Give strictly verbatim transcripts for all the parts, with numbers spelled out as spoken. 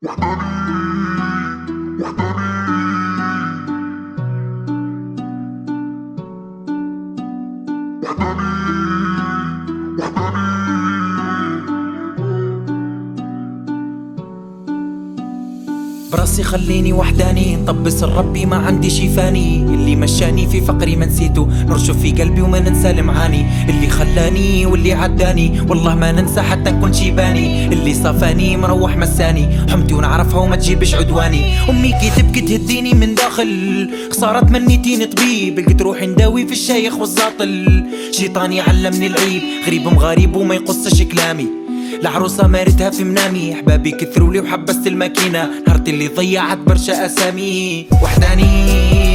براسي خليني وحداني، نطبس الربي ما عندي شيفاني. اللي مشاني في فقري ما نسيته، نرشف في قلبي وما ننسى المعاني. اللي خلاني واللي عداني والله ما ننسى حتى نكون شيباني. اللي صافاني مروح مساني، حمتي ونعرفها وما تجيبش عدواني. امي كي تبكي تهديني من داخل، خسارة تمنيتيني طبيب، لقيت روحي نداوي في الشيخ والزاطل. شيطاني علمني العيب، غريب مغارب وما يقصش كلامي. العروسة مارتها في منامي، احبابي كثروا لي وحبست الماكينة. نهارتي اللي ضيعت برشا اسامي. وحداني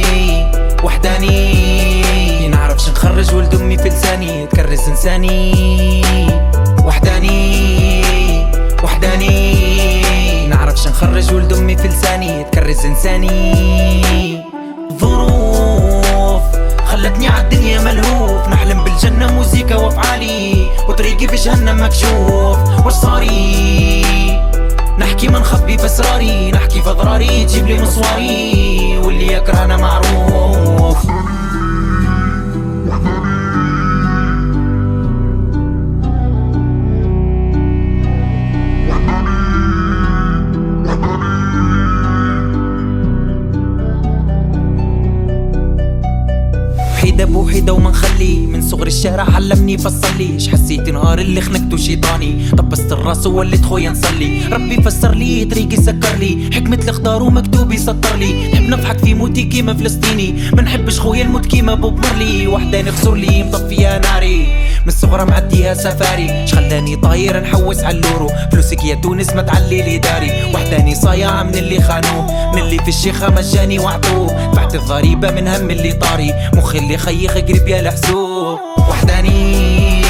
وحداني نعرفش نخرج ولد امي في لساني، تكرس انساني. وحداني وحداني نعرفش نخرج ولد امي في لساني، تكرس انساني. ظروف خلتني عالدنيا ملهوف، نحلم بالجنة موسيقى وافعالي، وطريقي في جهنم مكشوف. واش صاري نحكي ما نخبي في اسراري، نحكي في اضراري تجيب لي مصواري، واللي يكرهنا معروف. وحيدة بوحيدة وما نخلي، من صغر الشارع علمني فصلي. حسيت نهار اللي خنقته شيطاني، طبست الراس ووليت خويا نصلي. ربي فسر لي طريقي سكر لي، حكمة الخضار ومكتوب يسطر لي. نحب نضحك في موتي كيما فلسطيني، ما نحبش خويا الموت كيما بوب مرلي. وحداني خسر لي مطفيها ناري، من الصغرى معديها سفاري. شخلاني طاير نحوس علورو، فلوسك يا تونس ما تعلي لي داري. وحداني صايعة من اللي خانوه، من اللي في الشيخة مجاني وعطوه. دفعت الضريبة من هم اللي طاري، مخي اللي خيخ قريب يا الحسوب. وحداني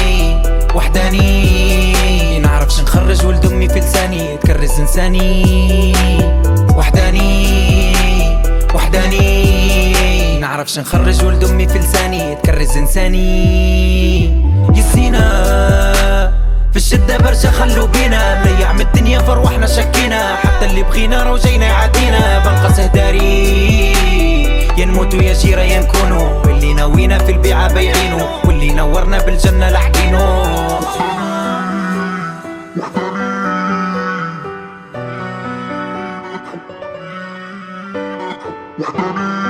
وحداني نعرفش نخرج ولد امي في لساني، تكرس انساني. وحداني وحداني نعرفش نخرج ولد امي في لساني، تكرس انساني. يسينا في الشدة برشا خلو بينا، مليع من الدنيا فروحنا شكينا. حتى اللي بغينا رو جاينا يعدينا، بنقص هداري يا نموتو يا جيرة يا نكونو. اللي ناوينا في البيعة بيعينو، واللي نورنا بالجنة لاحقينو.